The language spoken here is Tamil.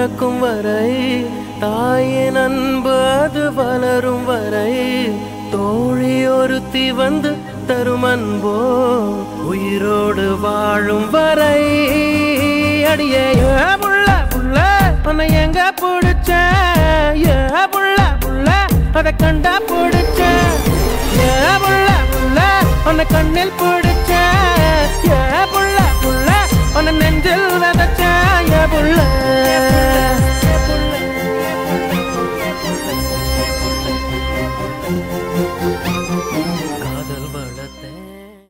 பிறக்கும் வரை தாயின் அன்பு அது வளரும் வரை தோழி ஒருத்தி வந்து தரும் அன்போ உயிரோடு வாழும் வரை. அடியே புள்ள புள்ள உன்னை எங்க பிடிச்ச புள்ள புள்ள அதை கண்டா பிடிச்ச புள்ள புள்ள உன்னை கண்ணில் பிடிச்ச